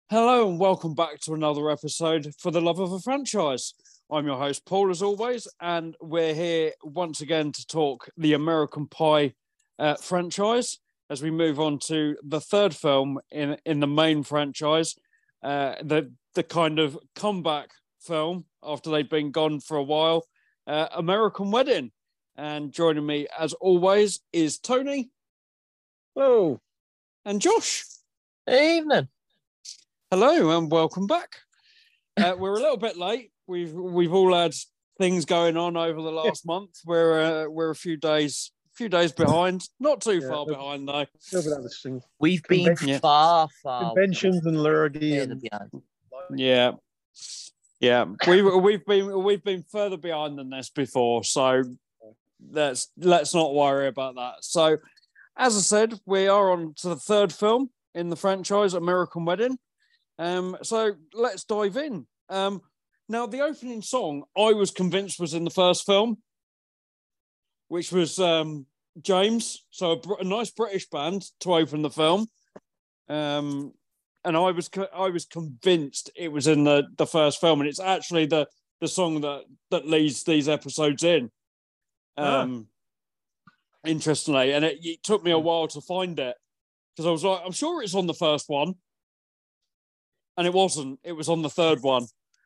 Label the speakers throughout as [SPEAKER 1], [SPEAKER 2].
[SPEAKER 1] Hello and welcome back to another episode for the love of a franchise. I'm your host, Paul, as always, and we're here once again to talk the American Pie franchise as we move on to the third film in the main franchise, the kind of comeback film after they've been gone for a while, American Wedding. And joining me, as always, is Tony.
[SPEAKER 2] Hello.
[SPEAKER 1] And Josh.
[SPEAKER 3] Evening.
[SPEAKER 1] Hello and welcome back. We're a little bit late. We've all had things going on over the last month. We're a few days behind. Not too far behind though.
[SPEAKER 3] We've been far
[SPEAKER 2] conventions and lurgy and
[SPEAKER 1] yeah. We've been further behind than this before. So let's not worry about that. So as I said, we are on to the third film in the franchise, American Wedding. So let's dive in. Now, the opening song, I was convinced was in the first film, which was James. So a nice British band to open the film. And I was convinced it was in the first film. And it's actually the song that leads these episodes in. Interestingly. And it took me a while to find it. Because I was like, I'm sure it's on the first one. And it wasn't. It was on the third one.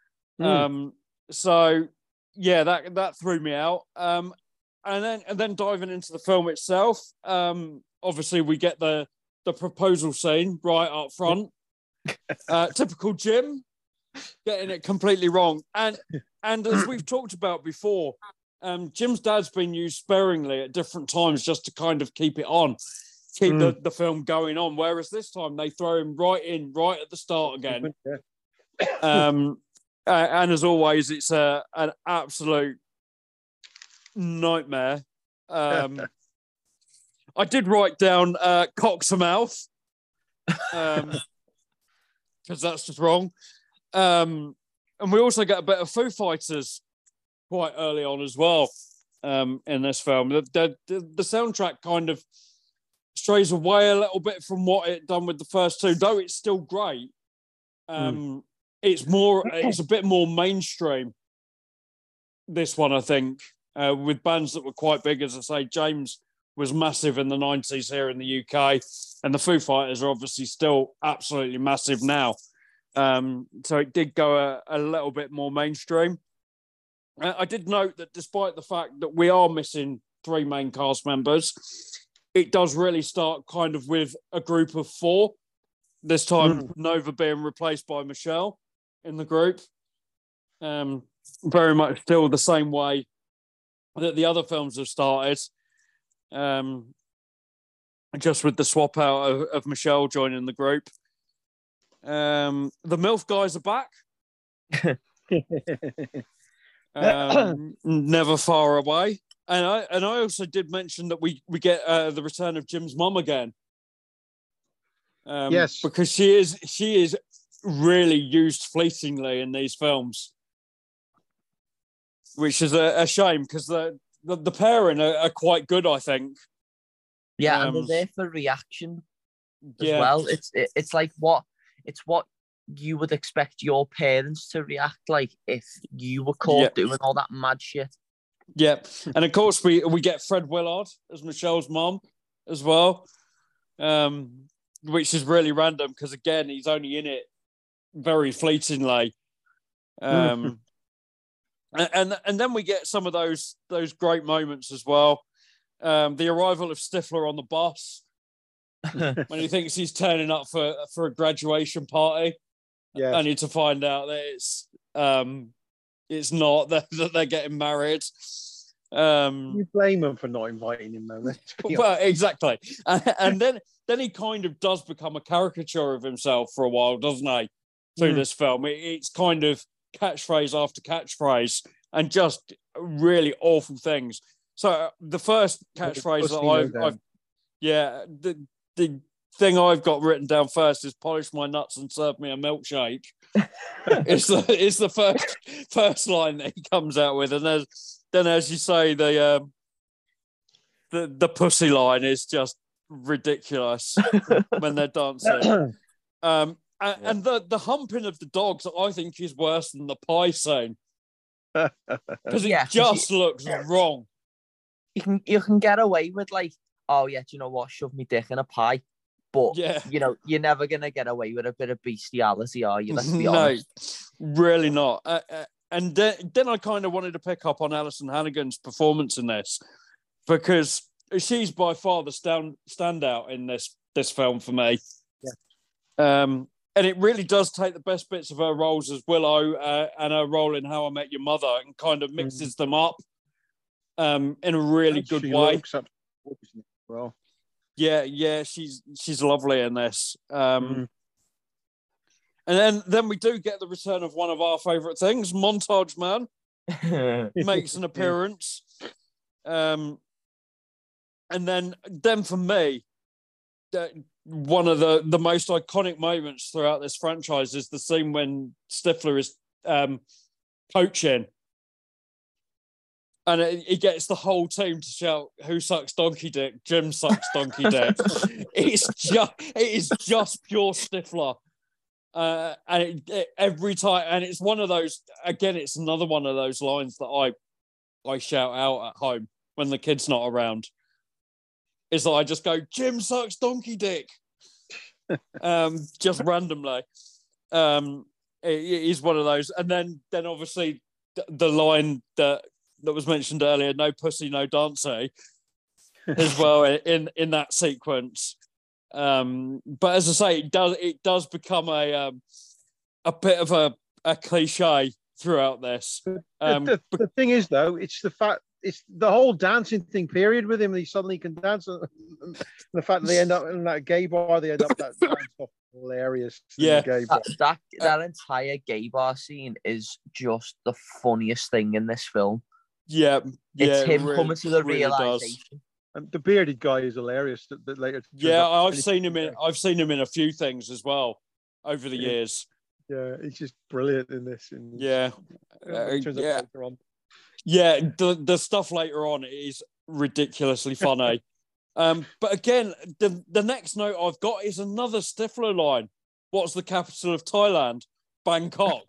[SPEAKER 1] So yeah, that threw me out. And then diving into the film itself, obviously we get the proposal scene right up front. Typical Jim, getting it completely wrong. And as we've talked about before, Jim's dad's been used sparingly at different times just to kind of keep the film going on, whereas this time they throw him right at the start again. And as always, it's an absolute nightmare. I did write down cocks a mouth because that's just wrong. And we also get a bit of Foo Fighters quite early on as well in this film. The soundtrack kind of strays away a little bit from what it done with the first two, though it's still great. It's a bit more mainstream, this one, I think, with bands that were quite big. As I say, James was massive in the 90s here in the UK, and the Foo Fighters are obviously still absolutely massive now. So it did go a little bit more mainstream. I did note that despite the fact that we are missing three main cast members, it does really start kind of with a group of four. This time, Nova being replaced by Michelle in the group. Very much still the same way that the other films have started. Just with the swap out of Michelle joining the group. The MILF guys are back. Never far away. And I also did mention that we get the return of Jim's mum again.
[SPEAKER 2] Yes,
[SPEAKER 1] because she is really used fleetingly in these films, which is a shame because the pairing are quite good, I think.
[SPEAKER 3] Yeah, and they're there for reaction as well. It's like what you would expect your parents to react like if you were caught doing all that mad shit.
[SPEAKER 1] Yep, and of course we get Fred Willard as Michelle's mom as well, which is really random because again he's only in it very fleetingly, and then we get some of those great moments as well. The arrival of Stifler on the bus when he thinks he's turning up for a graduation party, only to find out that it's not that they're getting married.
[SPEAKER 2] You blame him for not inviting him, though.
[SPEAKER 1] Well, exactly. And then he kind of does become a caricature of himself for a while, doesn't he? Through this film, it's kind of catchphrase after catchphrase, and just really awful things. So the first catchphrase the thing I've got written down first is "polish my nuts and serve me a milkshake." it's the first line that he comes out with, and then as you say, the pussy line is just ridiculous when they're dancing. And the humping of the dogs, I think, is worse than the pie scene. Because it just looks wrong.
[SPEAKER 3] You can get away with like, oh yeah, do you know what? Shove me dick in a pie. But you know, you're never gonna get away with a bit of bestiality, are you? Let's be honest.
[SPEAKER 1] Really not. And then I kind of wanted to pick up on Alison Hannigan's performance in this, because she's by far the standout in this film for me. Yeah. And it really does take the best bits of her roles as Willow and her role in How I Met Your Mother and kind of mixes them up in a really good way.
[SPEAKER 2] Well,
[SPEAKER 1] yeah, she's lovely in this. And then we do get the return of one of our favourite things, Montage Man makes an appearance. And then for me, one of the most iconic moments throughout this franchise is the scene when Stifler is coaching, and he gets the whole team to shout, "Who sucks donkey dick? Jim sucks donkey dick." It is just pure Stifler, and every time, and it's one of those. Again, it's another one of those lines that I shout out at home when the kid's not around. Is that I just go, "Jim sucks donkey dick," just randomly. It is one of those, and then obviously the line that was mentioned earlier, "No pussy, no dancing," as well in that sequence. But as I say, it does become a bit of a cliche throughout this.
[SPEAKER 2] The thing is, though, it's the whole dancing thing period with him. He suddenly can dance, and the fact that they end up in that gay bar, they end up that dance off, hilarious.
[SPEAKER 1] Yeah,
[SPEAKER 2] gay bar.
[SPEAKER 3] That entire gay bar scene is just the funniest thing in this film.
[SPEAKER 1] Yeah,
[SPEAKER 3] it's him coming to the realization.
[SPEAKER 2] And the bearded guy is hilarious. That later,
[SPEAKER 1] I've seen him in a few things as well over the years.
[SPEAKER 2] Yeah, he's just brilliant in this.
[SPEAKER 1] Yeah, the stuff later on is ridiculously funny. But again, the next note I've got is another Stifler line. What's the capital of Thailand? Bangkok.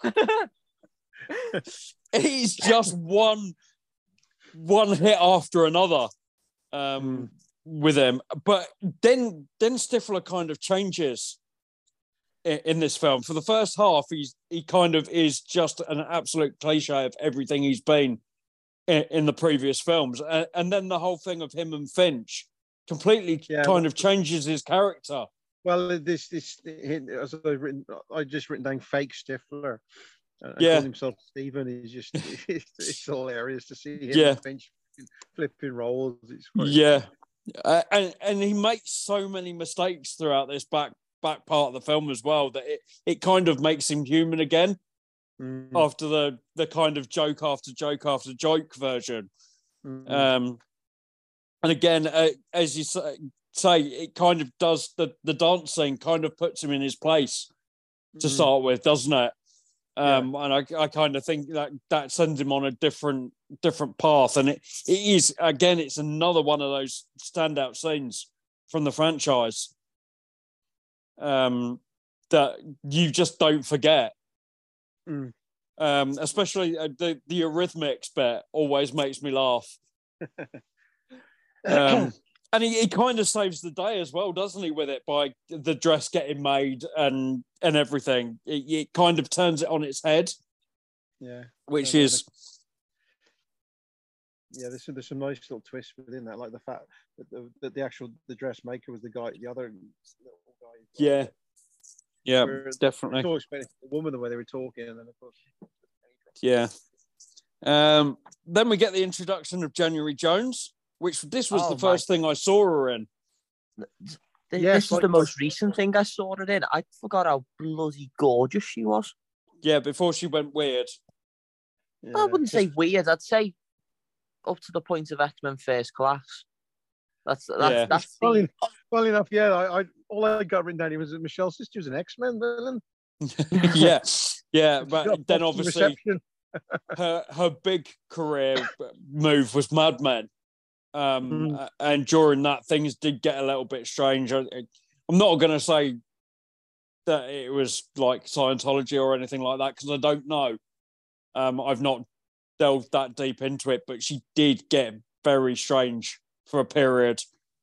[SPEAKER 1] He's just one hit after another with him. But then Stifler kind of changes in this film. For the first half, he kind of is just an absolute cliche of everything he's been in the previous films, and then the whole thing of him and Finch completely kind of changes his character.
[SPEAKER 2] Well, as I just written down fake Stifler.
[SPEAKER 1] Yeah,
[SPEAKER 2] calling himself Stephen. He's just it's hilarious to see him and Finch flipping roles. It's
[SPEAKER 1] and he makes so many mistakes throughout this back part of the film as well that it kind of makes him human again. After the kind of joke after joke after joke version. And again, as you say, it kind of does the dance scene kind of puts him in his place to start with, doesn't it? And I kind of think that sends him on a different path. And it is, again, it's another one of those standout scenes from the franchise that you just don't forget. Especially the Eurythmics bit always makes me laugh. And he kind of saves the day as well, doesn't he, with it, by the dress getting made and everything. It kind of turns it on its head.
[SPEAKER 2] Yeah.
[SPEAKER 1] Which is...
[SPEAKER 2] Yeah, there's some nice little twists within that, like the fact that the dressmaker was the other little guy.
[SPEAKER 1] Yeah. Yeah, definitely.
[SPEAKER 2] It's always expecting a woman the way they were talking, and then of course.
[SPEAKER 1] Yeah. Then we get the introduction of January Jones, which this was the first thing I saw her in.
[SPEAKER 3] This is the most recent thing I saw her in. I forgot how bloody gorgeous she was.
[SPEAKER 1] Yeah, before she went weird.
[SPEAKER 3] Yeah. I wouldn't say weird. I'd say up to the point of X-Men First Class. That's
[SPEAKER 2] funny enough. Yeah, I all I got written down here was that Michelle's sister was an X-Men villain.
[SPEAKER 1] yeah, but then obviously her big career move was Mad Men, and during that things did get a little bit strange. I'm not going to say that it was like Scientology or anything like that, because I don't know. I've not delved that deep into it, but she did get very strange for a period.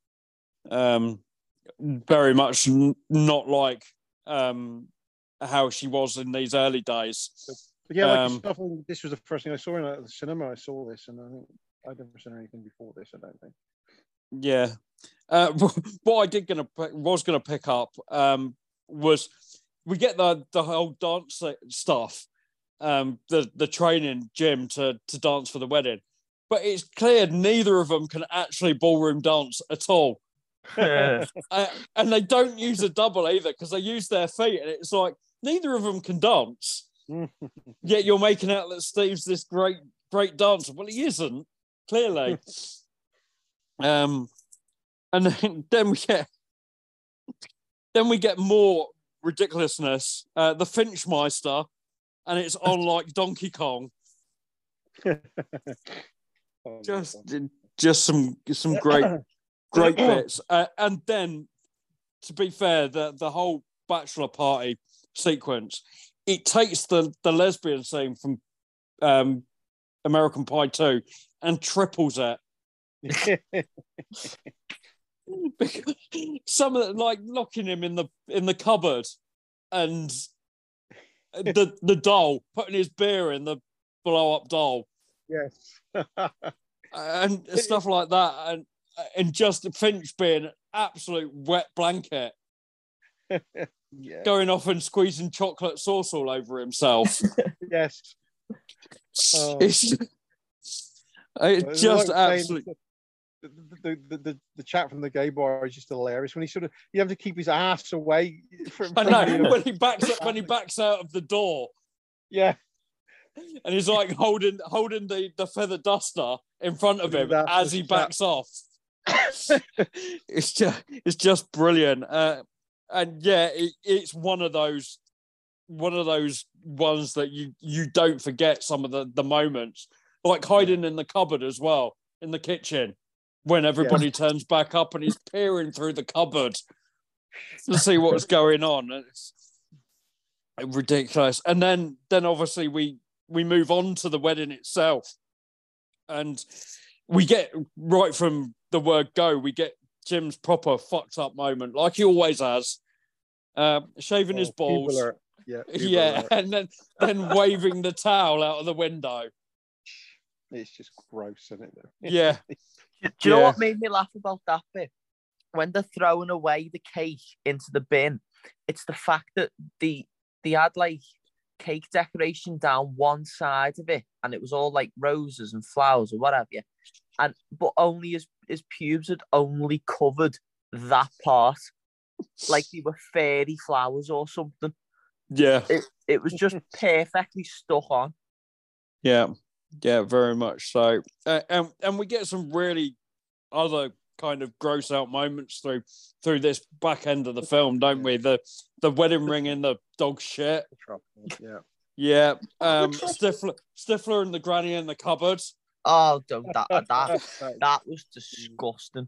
[SPEAKER 1] Very much not like how she was in these early days.
[SPEAKER 2] But yeah, like yourself, this was the first thing I saw in the cinema. I saw this, and I think I'd never seen anything before this. I don't think.
[SPEAKER 1] Yeah. What I was gonna pick up was we get the whole dance stuff, the training gym to dance for the wedding, but it's clear neither of them can actually ballroom dance at all. And they don't use a double either, because they use their feet, and it's like neither of them can dance. Yet you're making out that Steve's this great dancer. Well, he isn't, clearly. And then we get more ridiculousness. The Finchmeister, and it's on like Donkey Kong. Just some great bits. And then, to be fair, the whole bachelor party sequence, it takes the lesbian scene from American Pie 2 and triples it. Because some of like locking him in the cupboard, and the doll putting his beer in the blow up doll,
[SPEAKER 2] yes,
[SPEAKER 1] and stuff like that, and just Finch being an absolute wet blanket, going off and squeezing chocolate sauce all over himself.
[SPEAKER 2] Yes,
[SPEAKER 1] it's just absolutely.
[SPEAKER 2] The chat from the gay bar is just hilarious. When you have to keep his ass away from.
[SPEAKER 1] I know when he backs out of the door.
[SPEAKER 2] Yeah,
[SPEAKER 1] and he's like holding the feather duster in front of him as he backs off. It's just brilliant, and yeah, it's one of those ones that you don't forget some of the moments, like hiding in the cupboard as well, in the kitchen. When everybody turns back up and he's peering through the cupboard to see what's going on. It's ridiculous. And then obviously we move on to the wedding itself. And we get, right from the word go, we get Jim's proper fucked up moment, like he always has. Shaving his balls. And then waving the towel out of the window.
[SPEAKER 2] It's just gross, isn't it?
[SPEAKER 1] Yeah.
[SPEAKER 3] Do you know what made me laugh about that bit? When they're throwing away the cake into the bin, it's the fact that they had like cake decoration down one side of it, and it was all like roses and flowers or whatever. But only his pubes had only covered that part, like they were fairy flowers or something.
[SPEAKER 1] Yeah,
[SPEAKER 3] it was just perfectly stuck on.
[SPEAKER 1] Yeah, very much so. And we get some really other kind of gross out moments through this back end of the film, don't we? The wedding ring in the dog shit. Yeah. Stifler and the granny in the cupboard.
[SPEAKER 3] Oh, that was disgusting.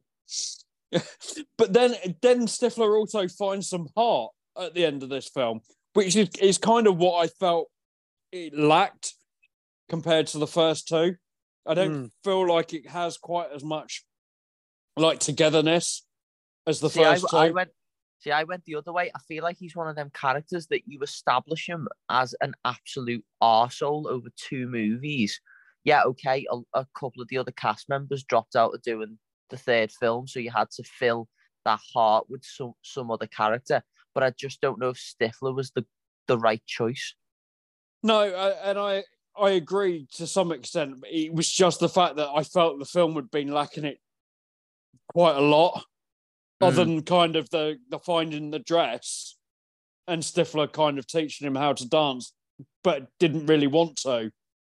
[SPEAKER 1] But then Stifler also finds some heart at the end of this film, which is kind of what I felt it lacked compared to the first two. I don't feel like it has quite as much like togetherness as the first two.
[SPEAKER 3] I went the other way. I feel like he's one of them characters that you establish him as an absolute arsehole over two movies. Yeah, okay, a couple of the other cast members dropped out of doing the third film, so you had to fill that heart with some other character. But I just don't know if Stifler was the right choice.
[SPEAKER 1] No, and I agree to some extent. It was just the fact that I felt the film had been lacking it quite a lot, other than kind of the finding the dress and Stifler kind of teaching him how to dance, but didn't really want to.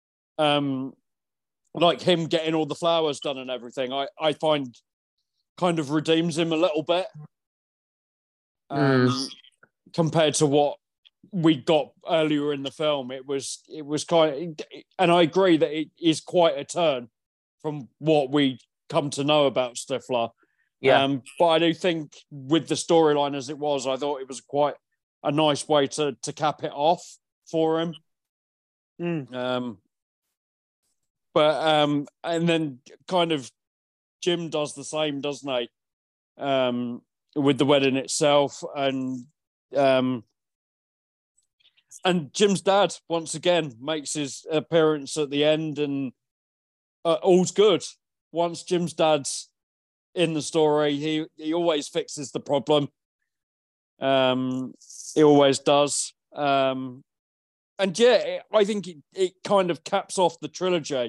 [SPEAKER 1] Like him getting all the flowers done and everything, I find kind of redeems him a little bit compared to what we got earlier in the film. It was kind of, and I agree that it is quite a turn from what we come to know about Stifler. Yeah. But I do think with the storyline as it was, I thought it was quite a nice way to cap it off for him. And then kind of Jim does the same, doesn't he? With the wedding itself, and Jim's dad once again makes his appearance at the end, and all's good. Once Jim's dad's in the story, he always fixes the problem. He always does. And yeah, I think it kind of caps off the trilogy.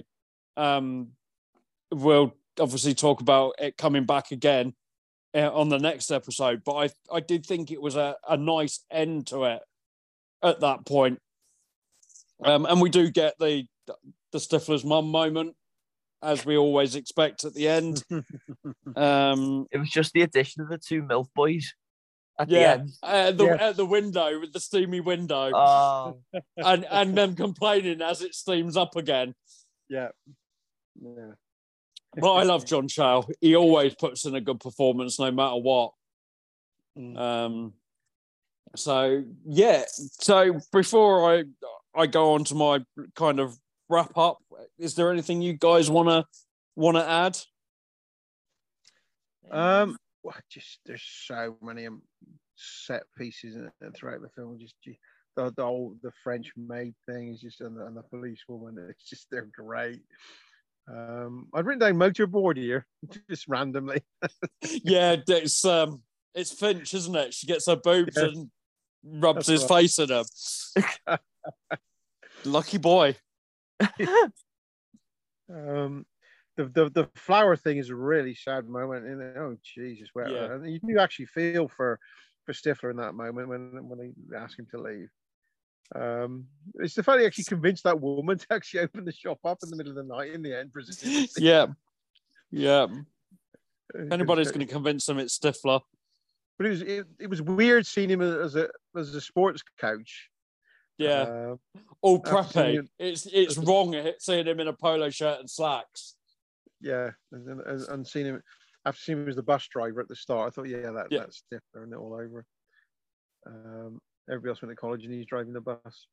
[SPEAKER 1] We'll obviously talk about it coming back again on the next episode, but I did think it was a nice end to it at that point. And we do get the Stifler's mum moment, as we always expect at the end.
[SPEAKER 3] It was just the addition of the two MILF boys at the end.
[SPEAKER 1] At the window, with the steamy window. And them complaining as it steams up again.
[SPEAKER 2] Yeah.
[SPEAKER 1] But I love John Cho. He always puts in a good performance no matter what. So before I go on to my kind of wrap up, is there anything you guys wanna add?
[SPEAKER 2] Just there's so many set pieces throughout the film. Just the French maid thing is just, and the police woman. It's just, they're great. I've written down motorboard here, just randomly.
[SPEAKER 1] Yeah, it's Finch, isn't it? She gets her boobs and rubs his face in them. Lucky boy.
[SPEAKER 2] The flower thing is a really sad moment. And oh Jesus, and you do actually feel for Stifler in that moment when they ask him to leave. It's the fact he actually convinced that woman to actually open the shop up in the middle of the night in the end.
[SPEAKER 1] Yeah. If anybody's going to convince him, it's Stifler.
[SPEAKER 2] But it was weird seeing him as a sports coach.
[SPEAKER 1] Yeah, all preppy. It's wrong seeing him in a polo shirt and slacks.
[SPEAKER 2] Yeah, and seeing him after seeing him as the bus driver at the start, I thought, that's Stifler and it all over. Everybody else went to college and he's driving the bus.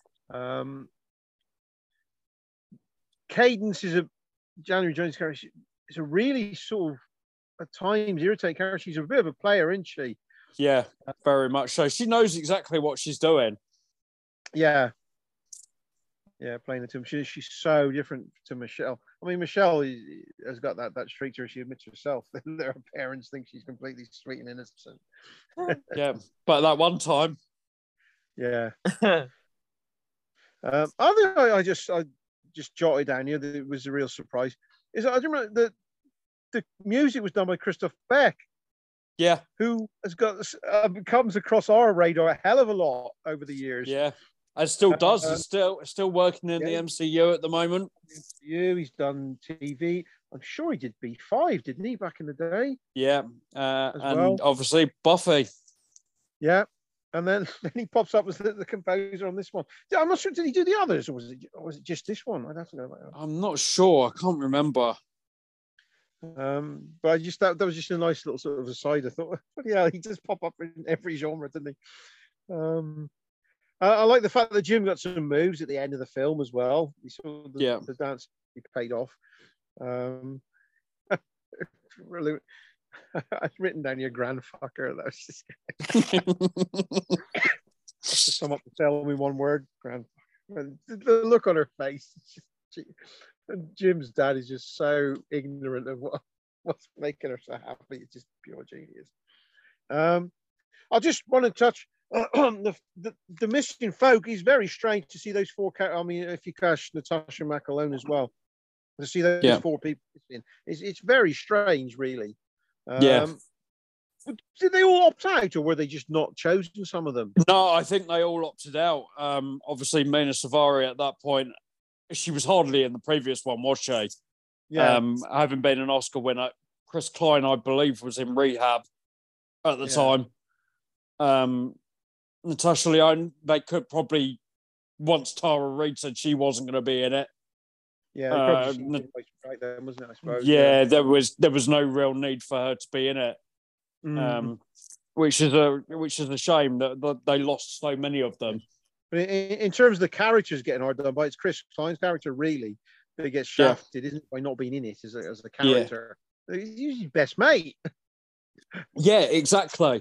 [SPEAKER 2] Cadence is January Jones' character. It's a really sort of at times irritating character. She's a bit of a player, isn't she?
[SPEAKER 1] Yeah, very much so. She knows exactly what she's doing.
[SPEAKER 2] Yeah, playing the two. She's so different to Michelle. I mean, Michelle has got that streak to her. She admits herself that her parents think she's completely sweet and innocent.
[SPEAKER 1] Yeah, but that one time.
[SPEAKER 2] Yeah. I just jotted down here that it was a real surprise. Is I remember that the music was done by Christoph Beck.
[SPEAKER 1] Yeah,
[SPEAKER 2] who has got comes across our radar a hell of a lot over the years.
[SPEAKER 1] Yeah, and still does. He's still working in the MCU at the moment.
[SPEAKER 2] He's done TV. I'm sure he did B5, didn't he, back in the day?
[SPEAKER 1] Yeah, and obviously Buffy.
[SPEAKER 2] Yeah, and then he pops up as the composer on this one. I'm not sure. Did he do the others, or was it just this one? I'd have to go back.
[SPEAKER 1] I'm not sure. I can't remember.
[SPEAKER 2] But I just that was just a nice little sort of aside. I thought, he just pop up in every genre, didn't he? I like the fact that Jim got some moves at the end of the film as well. He saw the dance paid off. Really, I've written down your grandfucker. That was just to sum up the film in one word, grandfucker. The look on her face. And Jim's dad is just so ignorant of what's making her so happy. It's just pure genius. I just want to touch on the missing folk. Is very strange to see those four. I mean, if you catch Natasha McElhone as well, to see those four people missing, it's very strange, really. Did they all opt out, or were they just not chosen? Some of them.
[SPEAKER 1] No, I think they all opted out. Obviously, Mena Suvari at that point. She was hardly in the previous one, was she?
[SPEAKER 2] Yeah.
[SPEAKER 1] Having been an Oscar winner, Chris Klein, I believe, was in rehab at the time. Natasha Lyonne, they could probably, once Tara Reid said she wasn't going to be in it.
[SPEAKER 2] Yeah, right then, wasn't it? I suppose.
[SPEAKER 1] Yeah, there was no real need for her to be in it. which is a shame that they lost so many of them.
[SPEAKER 2] But in terms of the characters getting hard done by, it's Chris Klein's character really that gets shafted, isn't it, by not being in it as a character. Yeah. He's usually best mate.
[SPEAKER 1] Yeah, exactly.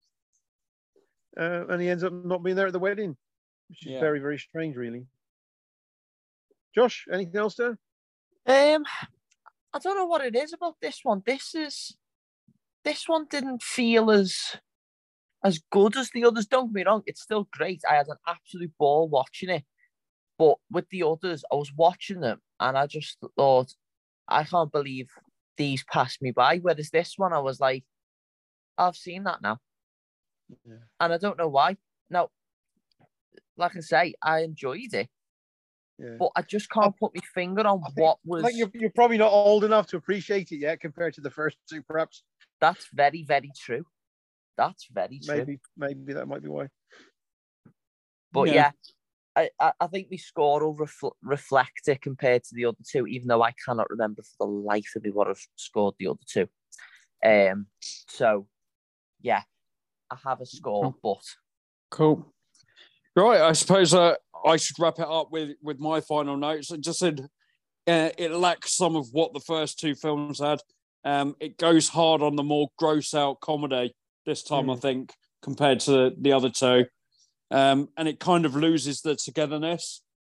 [SPEAKER 2] And he ends up not being there at the wedding, which is very, very strange, really. Josh, anything else there?
[SPEAKER 3] I don't know what it is about this one. This one didn't feel as good as the others. Don't get me wrong, it's still great. I had an absolute ball watching it. But with the others, I was watching them and I just thought, I can't believe these passed me by. Whereas this one, I was like, I've seen that now. Yeah. And I don't know why. Now, like I say, I enjoyed it. Yeah. But I just can't put my finger on what was...
[SPEAKER 2] Like you're probably not old enough to appreciate it yet compared to the first two, perhaps.
[SPEAKER 3] That's very, very true. That's very true.
[SPEAKER 2] Maybe that might be why.
[SPEAKER 3] But yeah, I think my score will reflect it compared to the other two, even though I cannot remember for the life of me what I've scored the other two. So, yeah, I have a score, but...
[SPEAKER 1] Cool. Right, I suppose I should wrap it up with my final notes. I just said it lacks some of what the first two films had. It goes hard on the more gross-out comedy this time, I think, compared to the other two. And it kind of loses the togetherness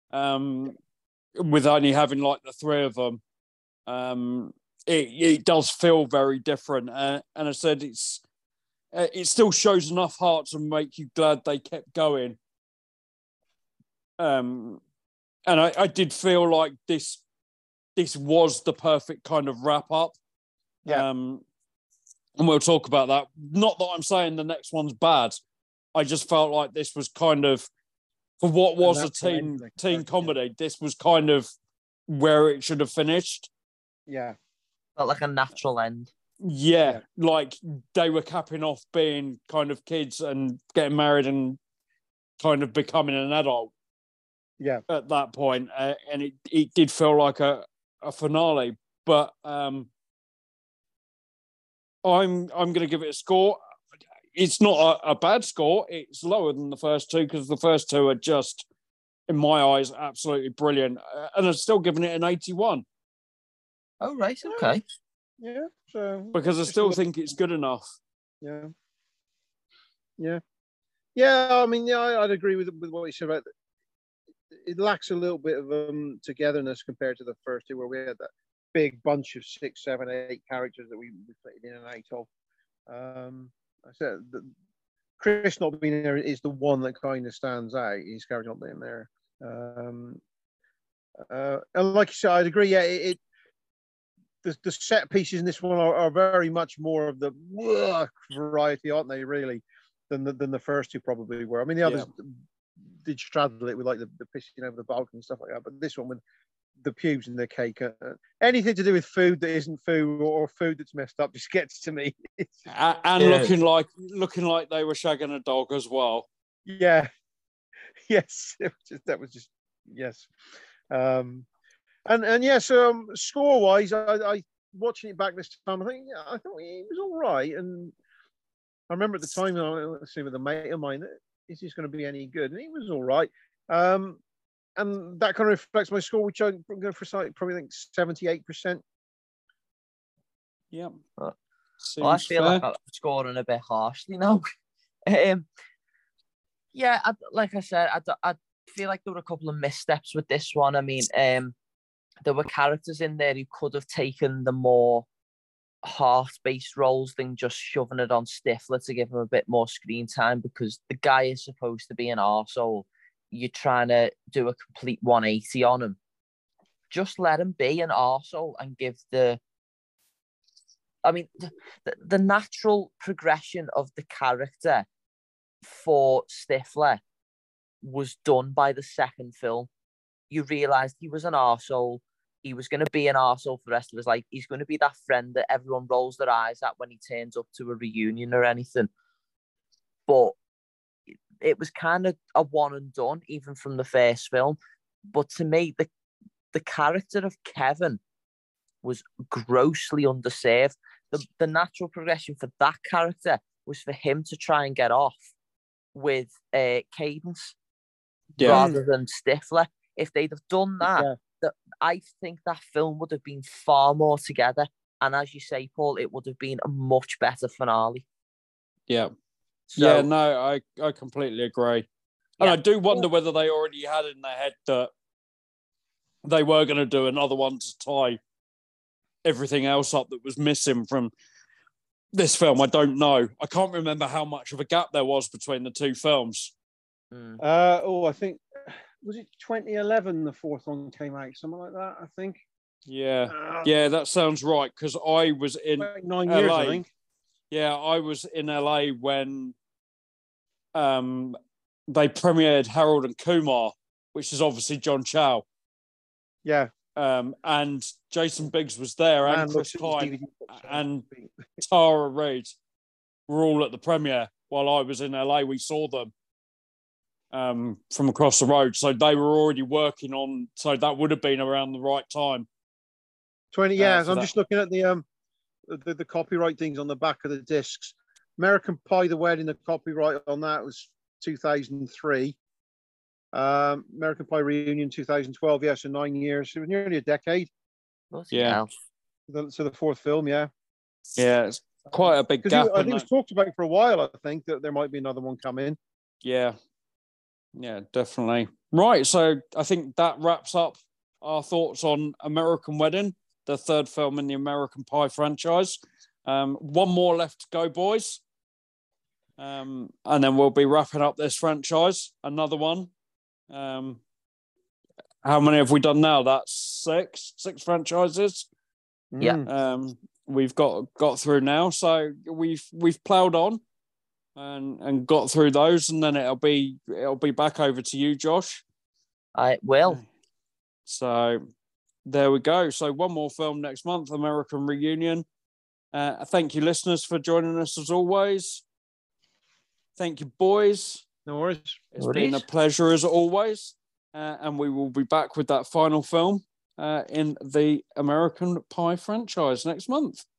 [SPEAKER 1] with only having like the three of them. It does feel very different. And I said it still shows enough heart to make you glad they kept going. And I did feel like this was the perfect kind of wrap up. Yeah. And we'll talk about that. Not that I'm saying the next one's bad. I just felt like this was kind of, for what was a teen comedy, this was kind of where it should have finished.
[SPEAKER 2] Yeah.
[SPEAKER 3] Felt like a natural end.
[SPEAKER 1] Yeah, like they were capping off being kind of kids and getting married and kind of becoming an adult.
[SPEAKER 2] Yeah.
[SPEAKER 1] At that point, and it did feel like a finale, but I'm going to give it a score. It's not a bad score. It's lower than the first two because the first two are just, in my eyes, absolutely brilliant. And I'm still giving it an 81.
[SPEAKER 3] Oh, right. Okay.
[SPEAKER 2] Yeah. So
[SPEAKER 1] because I still think it's good enough.
[SPEAKER 2] Yeah. Yeah. Yeah. I mean, yeah, I'd agree with what you said about it. Lacks a little bit of togetherness compared to the first two, where we had that big bunch of 6, 7, 8 characters that we played in and out of. I said that Chris not being there is the one that kind of stands out. His character not being there. And like you said, I'd agree. Yeah, the set pieces in this one are very much more of the variety, aren't they? Really, than the first two probably were. I mean, the others did straddle it with like the pissing over the balcony and stuff like that. But this one with the pubes and the cake, anything to do with food that isn't food or food that's messed up just gets to me.
[SPEAKER 1] And looking like they were shagging a dog as well.
[SPEAKER 2] Yeah. Yes. That was just yes. And yes, score wise, I watching it back this time, I thought it was all right. And I remember at the time, let's see, with a mate of mine, is this going to be any good? And it was all right. And that kind of reflects my score, which I'm going for probably think 78%.
[SPEAKER 1] Yeah.
[SPEAKER 3] Well, I feel like I'm scoring a bit harshly now. Yeah, like I said, I feel like there were a couple of missteps with this one. I mean, there were characters in there who could have taken the more heart-based roles than just shoving it on Stifler to give him a bit more screen time, because the guy is supposed to be an arsehole. You're trying to do a complete 180 on him. Just let him be an arsehole and give the natural progression of the character for Stifler was done by the second film. You realised he was an arsehole. He was going to be an arsehole for the rest of his life. He's going to be that friend that everyone rolls their eyes at when he turns up to a reunion or anything. But it was kind of a one and done, even from the first film. But to me, the character of Kevin was grossly underserved. The natural progression for that character was for him to try and get off with Cadence
[SPEAKER 1] Yeah.
[SPEAKER 3] rather than Stifler. If they'd have done that, I think that film would have been far more together. And as you say, Paul, it would have been a much better finale.
[SPEAKER 1] Yeah.
[SPEAKER 3] So,
[SPEAKER 1] no, I completely agree. And I do wonder whether they already had in their head that they were going to do another one to tie everything else up that was missing from this film. I don't know. I can't remember how much of a gap there was between the two films.
[SPEAKER 2] I think, was it 2011 the fourth one came out? Something like that, I think.
[SPEAKER 1] Yeah. That sounds right, because I was in
[SPEAKER 2] 9
[SPEAKER 1] LA.
[SPEAKER 2] years, I think.
[SPEAKER 1] Yeah, I was in LA when they premiered Harold and Kumar, which is obviously John Chow.
[SPEAKER 2] Yeah.
[SPEAKER 1] And Jason Biggs was there, and Chris Pine and Tara Reid were all at the premiere while I was in LA. We saw them from across the road. So they were already working on, so that would have been around the right time.
[SPEAKER 2] 20 years. I'm just looking at the copyright things on the back of the discs. American Pie, The Wedding, the copyright on that was 2003. American Pie Reunion 2012. Yeah, so 9 years. It was nearly a decade.
[SPEAKER 1] Yeah.
[SPEAKER 2] So the fourth film, yeah.
[SPEAKER 1] Yeah, it's quite a big gap.
[SPEAKER 2] I think it was talked about for a while, I think, that there might be another one coming.
[SPEAKER 1] Yeah. Yeah, definitely. Right, so I think that wraps up our thoughts on American Wedding, the third film in the American Pie franchise. One more left to go, boys. And then we'll be wrapping up this franchise. Another one. How many have we done now? That's six franchises.
[SPEAKER 3] Yeah.
[SPEAKER 1] We've got through now, so we've ploughed on and got through those, and then it'll be back over to you, Josh.
[SPEAKER 3] I will.
[SPEAKER 1] So there we go. So one more film next month, American Reunion. Thank you, listeners, for joining us as always. Thank you, boys.
[SPEAKER 2] No worries.
[SPEAKER 1] It's been a pleasure as always. And we will be back with that final film in the American Pie franchise next month.